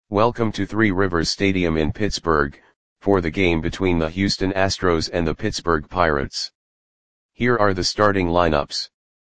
Welcome to Three Rivers Stadium in Pittsburgh, for the game between the Houston Astros and the Pittsburgh Pirates. Here are the starting lineups.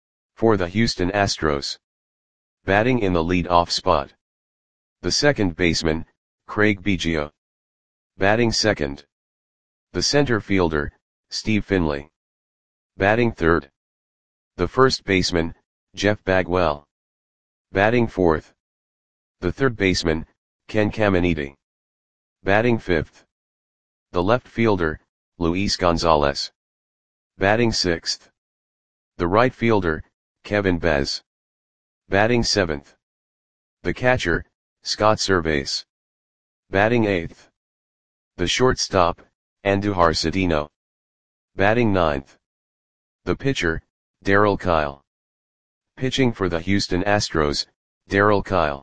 For the Houston Astros. Batting in the lead-off spot. The second baseman, Craig Biggio. Batting second. The center fielder, Steve Finley. Batting third. The first baseman, Jeff Bagwell. Batting fourth. The third baseman, Ken Caminiti. Batting fifth. The left fielder, Luis Gonzalez. Batting sixth. The right fielder, Kevin Bez. Batting seventh. The catcher, Scott Servais. Batting eighth. The shortstop, Andujar Cedeno. Batting ninth. The pitcher, Darryl Kile. Pitching for the Houston Astros, Darryl Kile.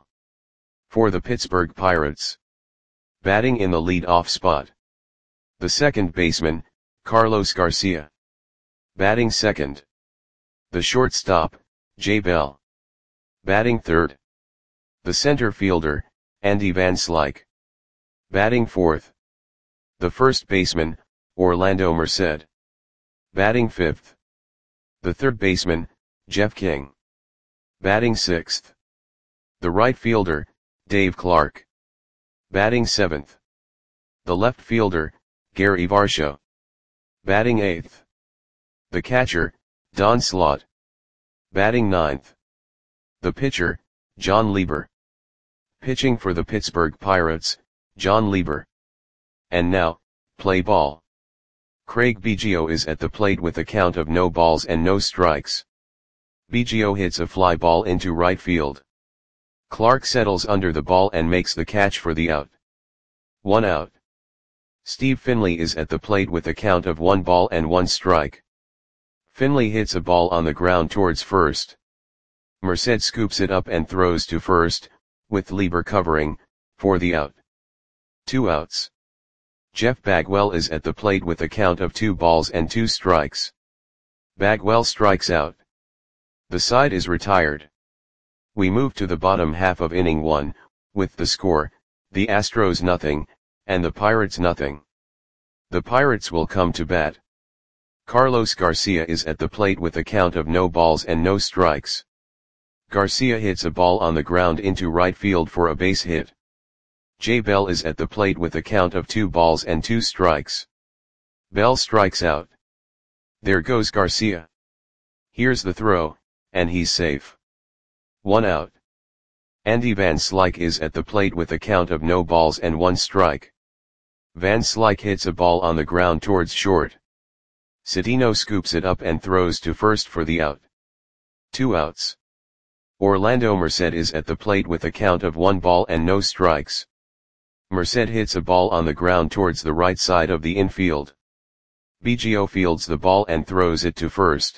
For the Pittsburgh Pirates. Batting in the lead-off spot. The second baseman, Carlos Garcia. Batting second. The shortstop, Jay Bell. Batting third. The center fielder, Andy Van Slyke. Batting fourth. The first baseman, Orlando Merced. Batting fifth. The third baseman, Jeff King. Batting sixth. The right fielder, Dave Clark. Batting seventh. The left fielder, Gary Varsho. Batting eighth. The catcher, Don Slaught. Batting ninth. The pitcher, John Lieber. Pitching for the Pittsburgh Pirates, John Lieber. And now, play ball. Craig Biggio is at the plate with a count of no balls and no strikes. Biggio hits a fly ball into right field. Clark settles under the ball and makes the catch for the out. 1 out. Steve Finley is at the plate with a count of 1 ball and 1 strike. Finley hits a ball on the ground towards first. Merced scoops it up and throws to first, with Lieber covering, for the out. 2 outs. Jeff Bagwell is at the plate with a count of 2 balls and 2 strikes. Bagwell strikes out. The side is retired. We move to the bottom half of inning 1, with the score, the Astros nothing, and the Pirates nothing. The Pirates will come to bat. Carlos Garcia is at the plate with a count of no balls and no strikes. Garcia hits a ball on the ground into right field for a base hit. Jay Bell is at the plate with a count of 2 balls and 2 strikes. Bell strikes out. There goes Garcia. Here's the throw, and he's safe. 1 out. Andy Van Slyke is at the plate with a count of no balls and 1 strike. Van Slyke hits a ball on the ground towards short. Cedeno scoops it up and throws to first for the out. 2 outs. Orlando Merced is at the plate with a count of 1 ball and no strikes. Merced hits a ball on the ground towards the right side of the infield. Biggio fields the ball and throws it to first.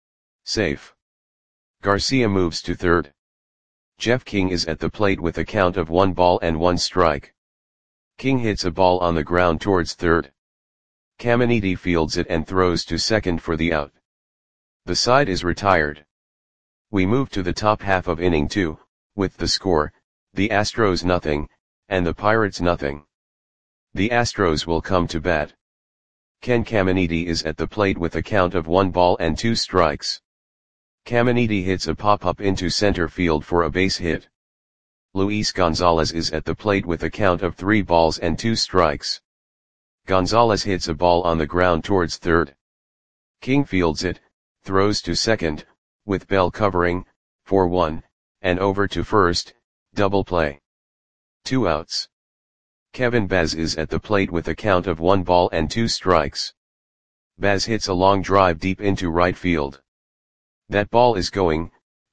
Safe. Garcia moves to third. Jeff King is at the plate with a count of 1 ball and 1 strike. King hits a ball on the ground towards third. Caminiti fields it and throws to second for the out. The side is retired. We move to the top half of inning 2, with the score, the Astros nothing, and the Pirates nothing. The Astros will come to bat. Ken Caminiti is at the plate with a count of 1 ball and 2 strikes. Caminiti hits a pop-up into center field for a base hit. Luis Gonzalez is at the plate with a count of 3 balls and 2 strikes. Gonzalez hits a ball on the ground towards third. King fields it, throws to second, with Bell covering, for 1, and over to first, double play. 2 outs. Kevin Bez is at the plate with a count of 1 ball and 2 strikes. Bez hits a long drive deep into right field. That ball is going,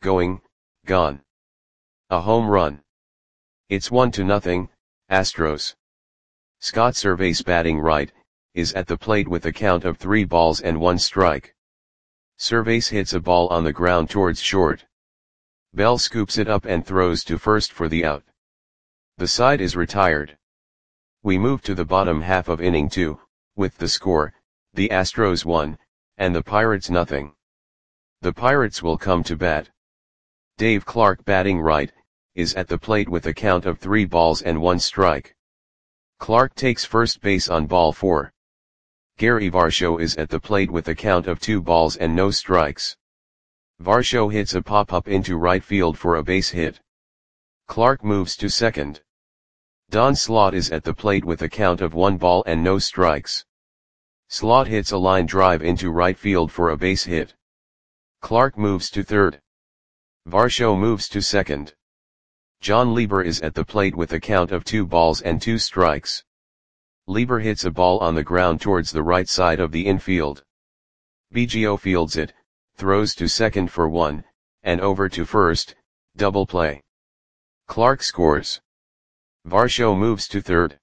gone. A home run. It's 1-0, Astros. Scott Servais batting right, is at the plate with a count of 3 balls and 1 strike. Servais hits a ball on the ground towards short. Bell scoops it up and throws to first for the out. The side is retired. We move to the bottom half of inning 2, with the score, the Astros 1, and the Pirates nothing. The Pirates will come to bat. Dave Clark batting right, is at the plate with a count of 3 balls and 1 strike. Clark takes first base on ball 4. Gary Varsho is at the plate with a count of 2 balls and no strikes. Varsho hits a pop-up into right field for a base hit. Clark moves to second. Don Slaught is at the plate with a count of 1 ball and no strikes. Slaught hits a line drive into right field for a base hit. Clark moves to third. Varsho moves to second. John Lieber is at the plate with a count of 2 balls and 2 strikes. Lieber hits a ball on the ground towards the right side of the infield. Biggio fields it, throws to second for 1, and over to first, double play. Clark scores. Varsho moves to third.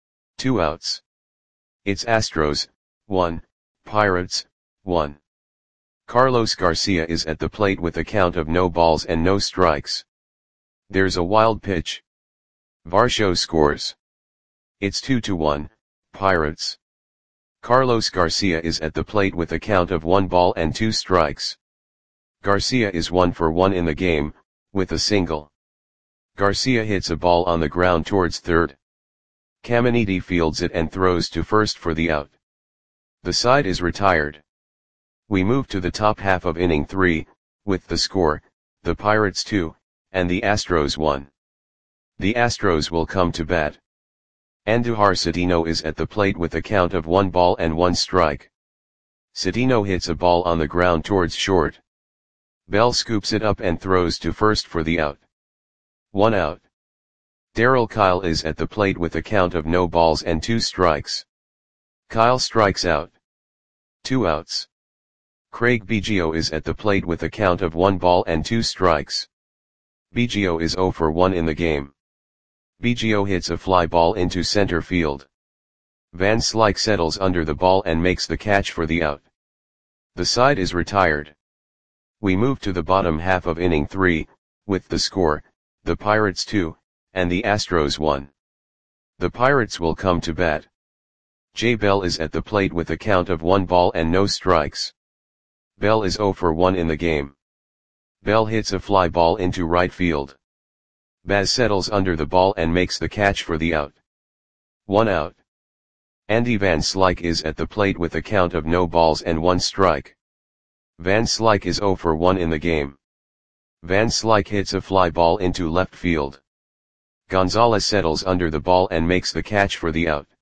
2 outs. It's Astros, 1, Pirates, 1. Carlos Garcia is at the plate with a count of no balls and no strikes. There's a wild pitch. Varsho scores. It's 2-1, Pirates. Carlos Garcia is at the plate with a count of 1 ball and 2 strikes. Garcia is 1 for 1 in the game, with a single. Garcia hits a ball on the ground towards third. Caminiti fields it and throws to first for the out. The side is retired. We move to the top half of inning 3, with the score, the Pirates 2, and the Astros 1. The Astros will come to bat. Andujar Cedeno is at the plate with a count of 1 ball and 1 strike. Cedeno hits a ball on the ground towards short. Bell scoops it up and throws to first for the out. 1 out. Darryl Kile is at the plate with a count of no balls and 2 strikes. Kile strikes out. 2 outs. Craig Biggio is at the plate with a count of 1 ball and 2 strikes. Biggio is 0 for 1 in the game. Biggio hits a fly ball into center field. Van Slyke settles under the ball and makes the catch for the out. The side is retired. We move to the bottom half of inning 3, with the score, the Pirates 2, and the Astros 1. The Pirates will come to bat. Jay Bell is at the plate with a count of 1 ball and no strikes. Bell is 0 for 1 in the game. Bell hits a fly ball into right field. Baz settles under the ball and makes the catch for the out. 1 out. Andy Van Slyke is at the plate with a count of no balls and 1 strike. Van Slyke is 0 for 1 in the game. Van Slyke hits a fly ball into left field. Gonzalez settles under the ball and makes the catch for the out.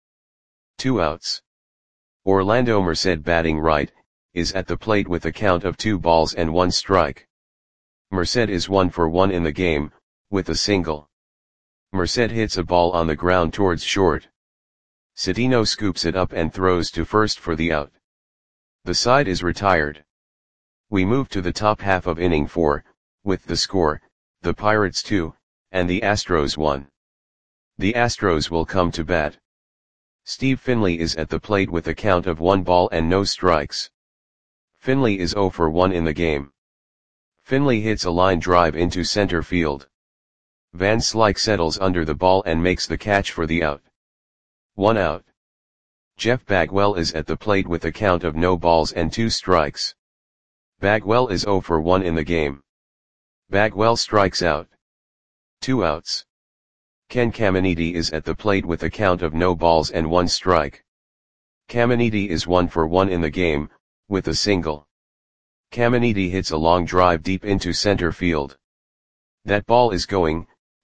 2 outs. Orlando Merced, batting right, is at the plate with a count of 2 balls and 1 strike. Merced is 1 for 1 in the game, with a single. Merced hits a ball on the ground towards short. Cedeno scoops it up and throws to first for the out. The side is retired. We move to the top half of inning 4, with the score, the Pirates 2, and the Astros 1. The Astros will come to bat. Steve Finley is at the plate with a count of 1 ball and no strikes. Finley is 0 for 1 in the game. Finley hits a line drive into center field. Van Slyke settles under the ball and makes the catch for the out. 1 out. Jeff Bagwell is at the plate with a count of no balls and 2 strikes. Bagwell is 0 for 1 in the game. Bagwell strikes out. 2 outs. Ken Caminiti is at the plate with a count of no balls and 1 strike. Caminiti is 1 for 1 in the game, with a single. Caminiti hits a long drive deep into center field. That ball is gone.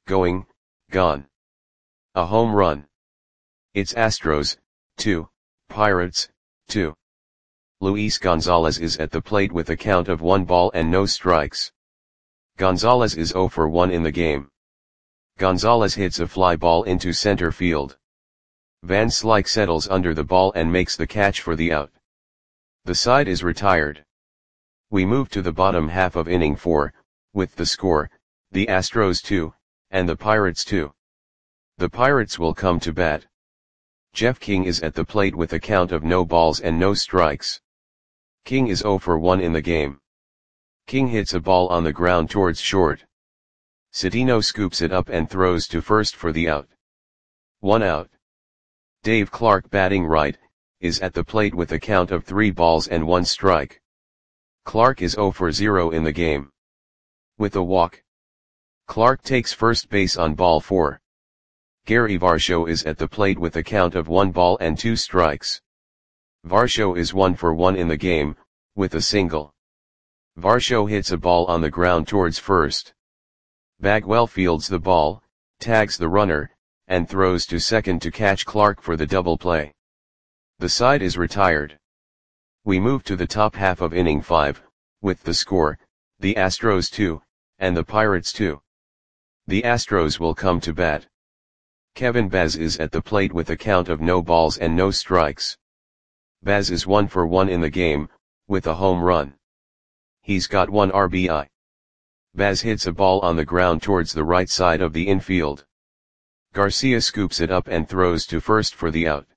A home run. It's Astros, 2, Pirates, 2. Luis Gonzalez is at the plate with a count of 1 ball and no strikes. Gonzalez is 0 for 1 in the game. Gonzalez hits a fly ball into center field. Van Slyke settles under the ball and makes the catch for the out. The side is retired. We move to the bottom half of inning 4, with the score, the Astros 2, and the Pirates 2. The Pirates will come to bat. Jeff King is at the plate with a count of no balls and no strikes. King is 0 for 1 in the game. King hits a ball on the ground towards short. Cedeno scoops it up and throws to first for the out. 1 out. Dave Clark, batting right, is at the plate with a count of 3 balls and 1 strike. Clark is 0 for 0 in the game. With a walk. Clark takes first base on ball 4. Gary Varsho is at the plate with a count of 1 ball and 2 strikes. Varsho is 1 for 1 in the game, with a single. Varsho hits a ball on the ground towards first. Bagwell fields the ball, tags the runner, and throws to second to catch Clark for the double play. The side is retired. We move to the top half of inning 5, with the score, the Astros 2, and the Pirates 2. The Astros will come to bat. Kevin Baz is at the plate with a count of no balls and no strikes. Baz is 1 for 1 in the game, with a home run. He's got 1 RBI. Baz hits a ball on the ground towards the right side of the infield. Garcia scoops it up and throws to first for the out.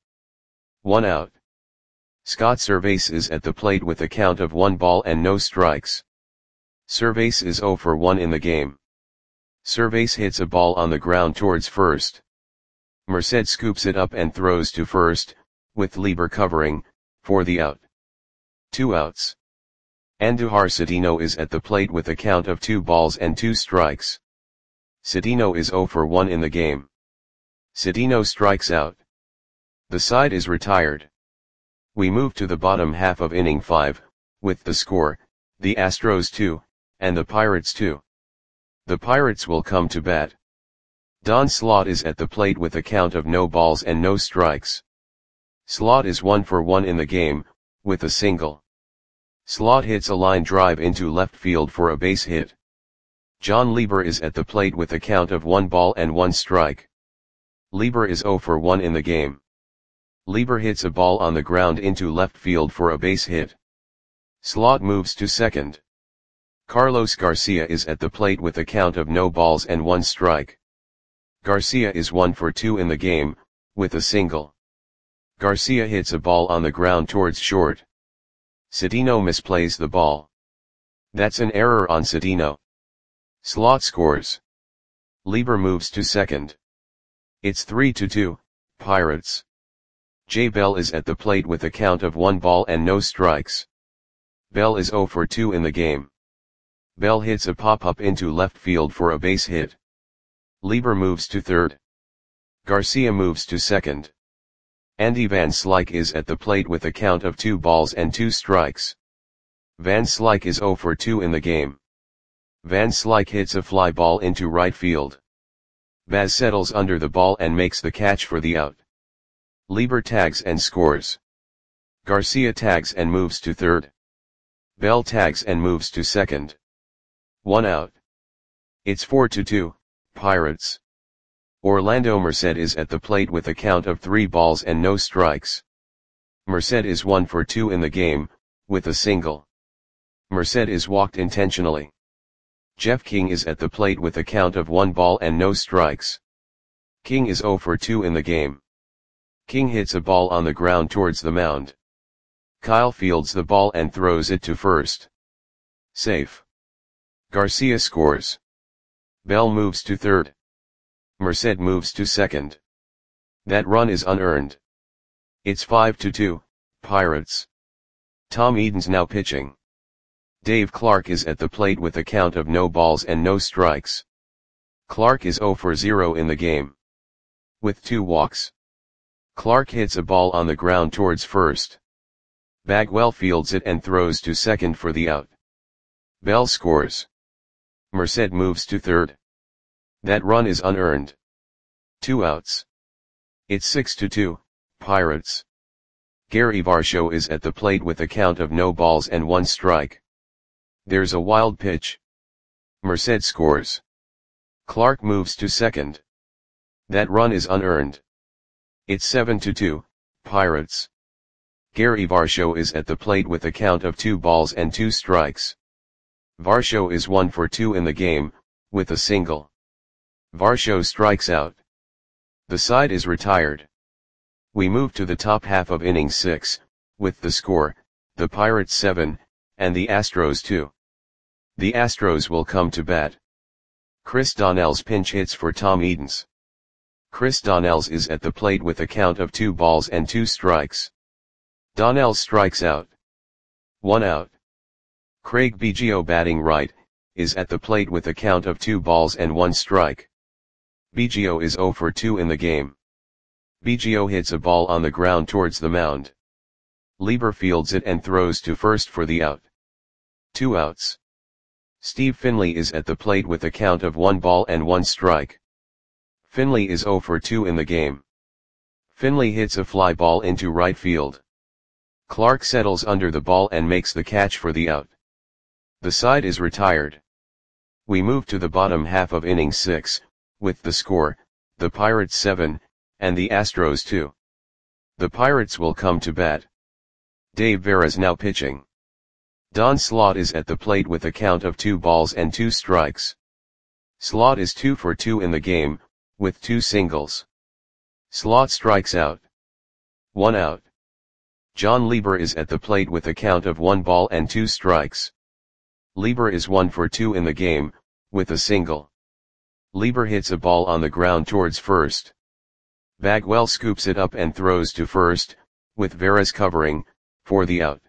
1 out. Scott Servais is at the plate with a count of 1 ball and no strikes. Servais is 0 for 1 in the game. Servais hits a ball on the ground towards first. Merced scoops it up and throws to first, with Lieber covering, for the out. 2 outs. Andujar Cedeno is at the plate with a count of 2 balls and 2 strikes. Cedeno is 0 for 1 in the game. Cedeno strikes out. The side is retired. We move to the bottom half of inning 5, with the score, the Astros 2, and the Pirates 2. The Pirates will come to bat. Don Slaught is at the plate with a count of no balls and no strikes. Slaught is 1 for 1 in the game, with a single. Slaught hits a line drive into left field for a base hit. John Lieber is at the plate with a count of 1 ball and 1 strike. Lieber is 0 for 1 in the game. Lieber hits a ball on the ground into left field for a base hit. Slaught moves to second. Carlos Garcia is at the plate with a count of no balls and 1 strike. Garcia is 1 for 2 in the game, with a single. Garcia hits a ball on the ground towards short. Cedeno misplays the ball. That's an error on Cedeno. Slaught scores. Lieber moves to second. It's 3-2, Pirates. Jay Bell is at the plate with a count of 1 ball and no strikes. Bell is 0 for 2 in the game. Bell hits a pop-up into left field for a base hit. Lieber moves to third. Garcia moves to second. Andy Van Slyke is at the plate with a count of 2 balls and 2 strikes. Van Slyke is 0 for 2 in the game. Van Slyke hits a fly ball into right field. Baz settles under the ball and makes the catch for the out. Lieber tags and scores. Garcia tags and moves to third. Bell tags and moves to second. 1 out. It's 4-2, Pirates. Orlando Merced is at the plate with a count of 3 balls and no strikes. Merced is 1 for 2 in the game, with a single. Merced is walked intentionally. Jeff King is at the plate with a count of 1 ball and no strikes. King is 0 for 2 in the game. King hits a ball on the ground towards the mound. Kyle fields the ball and throws it to first. Safe. Garcia scores. Bell moves to third. Merced moves to second. That run is unearned. It's 5-2, Pirates. Tom Eden's now pitching. Dave Clark is at the plate with a count of no balls and no strikes. Clark is 0 for 0 in the game. With 2 walks. Clark hits a ball on the ground towards first. Bagwell fields it and throws to second for the out. Bell scores. Merced moves to third. That run is unearned. 2 outs. It's 6-2, Pirates. Gary Varsho is at the plate with a count of no balls and 1 strike. There's a wild pitch. Merced scores. Clark moves to second. That run is unearned. It's 7-2, Pirates. Gary Varsho is at the plate with a count of 2 balls and 2 strikes. Varsho is 1 for 2 in the game, with a single. Varsho strikes out. The side is retired. We move to the top half of inning 6, with the score, the Pirates 7, and the Astros 2. The Astros will come to bat. Chris Donnells pinch hits for Tom Edens. Chris Donnells is at the plate with a count of 2 balls and 2 strikes. Donnells strikes out. 1 out. Craig Biggio batting right, is at the plate with a count of 2 balls and 1 strike. Biggio is 0 for 2 in the game. Biggio hits a ball on the ground towards the mound. Lieber fields it and throws to first for the out. 2 outs. Steve Finley is at the plate with a count of 1 ball and 1 strike. Finley is 0 for 2 in the game. Finley hits a fly ball into right field. Clark settles under the ball and makes the catch for the out. The side is retired. We move to the bottom half of inning 6, with the score, the Pirates 7, and the Astros 2. The Pirates will come to bat. Dave Veras now pitching. Don Slaught is at the plate with a count of 2 balls and 2 strikes. Slaught is 2 for 2 in the game, with 2 singles. Slaught strikes out. 1 out. John Lieber is at the plate with a count of 1 ball and 2 strikes. Lieber is 1 for 2 in the game, with a single. Lieber hits a ball on the ground towards first. Bagwell scoops it up and throws to first, with Veras covering, for the out.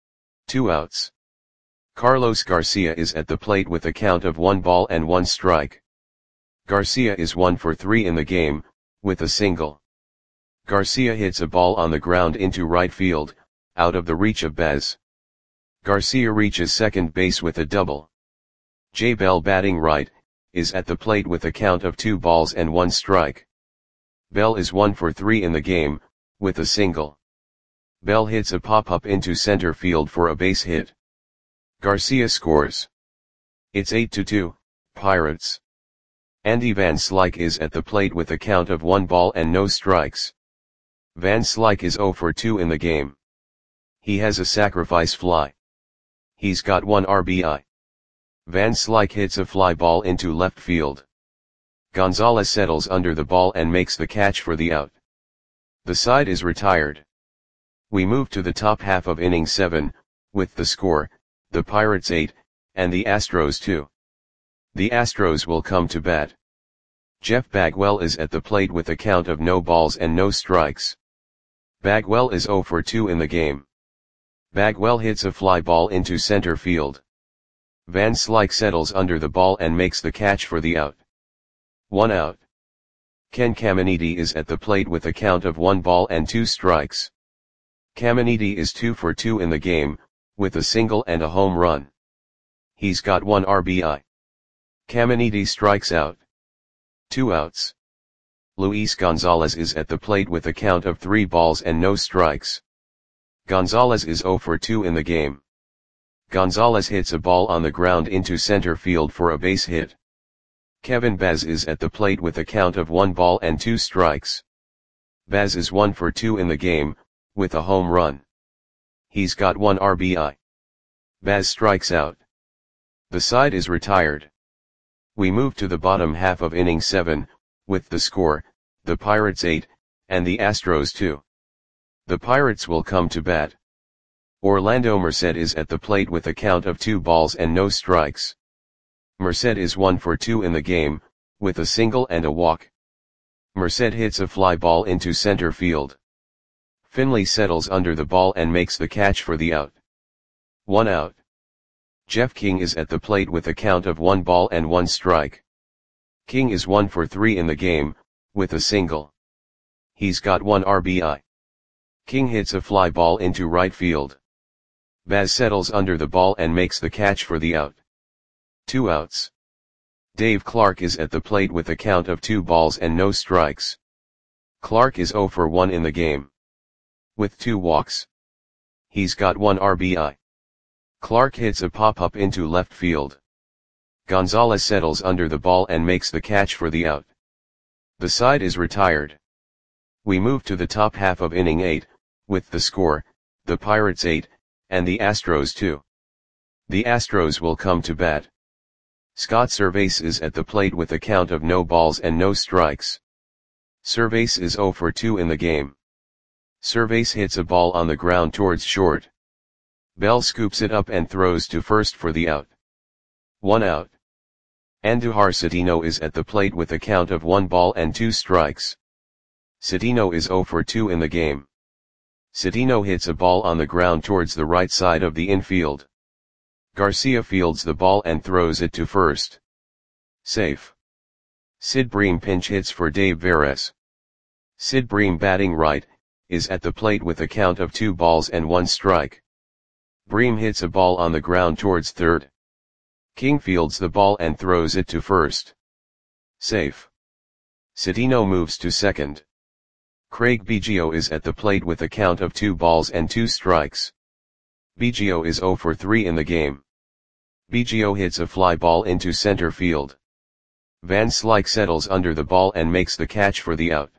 2 outs. Carlos Garcia is at the plate with a count of 1 ball and 1 strike. Garcia is 1 for 3 in the game, with a single. Garcia hits a ball on the ground into right field, out of the reach of Baz. Garcia reaches second base with a double. Jay Bell, batting right, is at the plate with a count of 2 balls and 1 strike. Bell is 1 for 3 in the game, with a single. Bell hits a pop-up into center field for a base hit. Garcia scores. It's 8-2, Pirates. Andy Van Slyke is at the plate with a count of 1 ball and no strikes. Van Slyke is 0 for 2 in the game. He has a sacrifice fly. He's got 1 RBI. Van Slyke hits a fly ball into left field. Gonzalez settles under the ball and makes the catch for the out. The side is retired. We move to the top half of inning 7, with the score, the Pirates 8, and the Astros 2. The Astros will come to bat. Jeff Bagwell is at the plate with a count of no balls and no strikes. Bagwell is 0 for 2 in the game. Bagwell hits a fly ball into center field. Van Slyke settles under the ball and makes the catch for the out. 1 out. Ken Caminiti is at the plate with a count of 1 ball and 2 strikes. Caminiti is 2 for 2 in the game, with a single and a home run. He's got 1 RBI. Caminiti strikes out. 2 outs. Luis Gonzalez is at the plate with a count of 3 balls and no strikes. Gonzalez is 0 for 2 in the game. Gonzalez hits a ball on the ground into center field for a base hit. Kevin Baz is at the plate with a count of 1 ball and 2 strikes. Baz is 1 for 2 in the game, with a home run. He's got 1 RBI. Baz strikes out. The side is retired. We move to the bottom half of inning 7, with the score, the Pirates 8, and the Astros 2. The Pirates will come to bat. Orlando Merced is at the plate with a count of 2 balls and no strikes. Merced is 1 for 2 in the game, with a single and a walk. Merced hits a fly ball into center field. Finley settles under the ball and makes the catch for the out. 1 out. Jeff King is at the plate with a count of 1 ball and 1 strike. King is 1 for 3 in the game, with a single. He's got 1 RBI. King hits a fly ball into right field. Baz settles under the ball and makes the catch for the out. 2 outs. Dave Clark is at the plate with a count of 2 balls and no strikes. Clark is 0 for 1 in the game. With 2 walks. He's got 1 RBI. Clark hits a pop-up into left field. Gonzalez settles under the ball and makes the catch for the out. The side is retired. We move to the top half of inning 8, with the score, the Pirates 8, and the Astros 2. The Astros will come to bat. Scott Servais is at the plate with a count of no balls and no strikes. Servais is 0 for 2 in the game. Servais hits a ball on the ground towards short. Bell scoops it up and throws to first for the out. 1 out. Andujar Cedeno is at the plate with a count of 1 ball and 2 strikes. Cedeno is 0 for 2 in the game. Cedeno hits a ball on the ground towards the right side of the infield. Garcia fields the ball and throws it to first. Safe. Sid Bream pinch hits for Dave Veres. Sid Bream, batting right, is at the plate with a count of 2 balls and 1 strike. Bream hits a ball on the ground towards third. King fields the ball and throws it to first. Safe. Citino moves to second. Craig Biggio is at the plate with a count of 2 balls and 2 strikes. Biggio is 0 for 3 in the game. Biggio hits a fly ball into center field. Van Slyke settles under the ball and makes the catch for the out.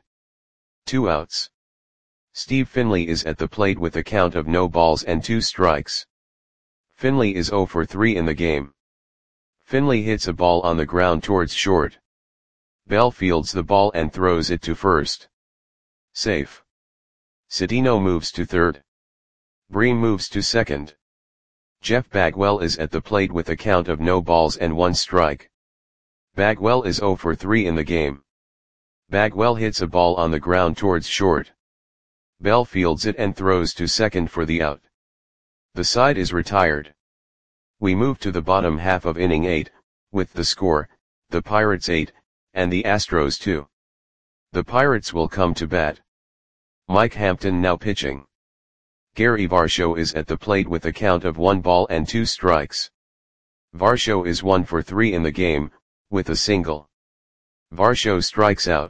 2 outs. Steve Finley is at the plate with a count of no balls and 2 strikes. Finley is 0 for 3 in the game. Finley hits a ball on the ground towards short. Bell fields the ball and throws it to first. Safe. Citino moves to third. Bream moves to second. Jeff Bagwell is at the plate with a count of no balls and 1 strike. Bagwell is 0 for 3 in the game. Bagwell hits a ball on the ground towards short. Bell fields it and throws to second for the out. The side is retired. We move to the bottom half of inning 8, with the score, the Pirates 8, and the Astros 2. The Pirates will come to bat. Mike Hampton now pitching. Gary Varsho is at the plate with a count of 1 ball and 2 strikes. Varsho is 1 for 3 in the game, with a single. Varsho strikes out.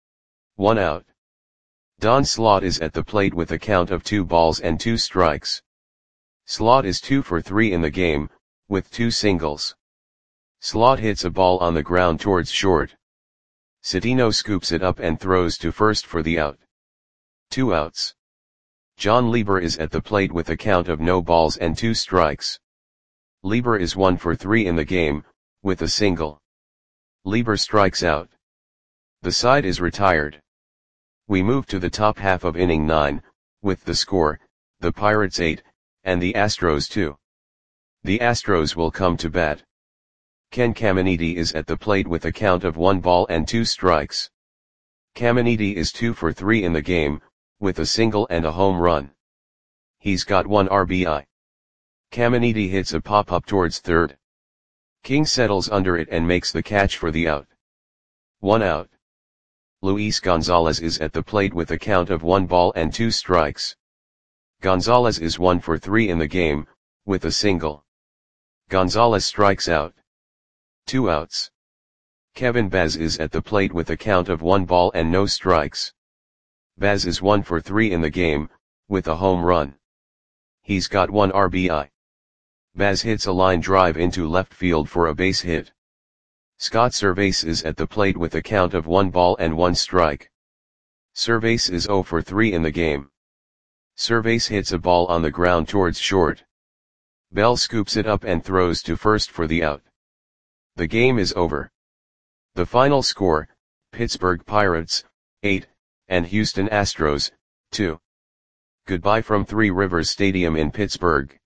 1 out. Don Slaught is at the plate with a count of 2 balls and 2 strikes. Slaught is 2 for 3 in the game, with 2 singles. Slaught hits a ball on the ground towards short. Citino scoops it up and throws to first for the out. 2 outs. John Lieber is at the plate with a count of no balls and 2 strikes. Lieber is 1 for 3 in the game, with a single. Lieber strikes out. The side is retired. We move to the top half of inning 9, with the score, the Pirates 8, and the Astros 2. The Astros will come to bat. Ken Caminiti is at the plate with a count of 1 ball and 2 strikes. Caminiti is 2 for 3 in the game, with a single and a home run. He's got 1 RBI. Caminiti hits a pop-up towards third. King settles under it and makes the catch for the out. 1 out. Luis Gonzalez is at the plate with a count of 1 ball and 2 strikes. Gonzalez is 1 for 3 in the game, with a single. Gonzalez strikes out. 2 outs. Kevin Baz is at the plate with a count of 1 ball and no strikes. Baz is 1 for 3 in the game, with a home run. He's got 1 RBI. Baz hits a line drive into left field for a base hit. Scott Servais is at the plate with a count of 1 ball and 1 strike. Servais is 0 for 3 in the game. Servais hits a ball on the ground towards short. Bell scoops it up and throws to first for the out. The game is over. The final score, Pittsburgh Pirates, 8, and Houston Astros, 2. Goodbye from Three Rivers Stadium in Pittsburgh.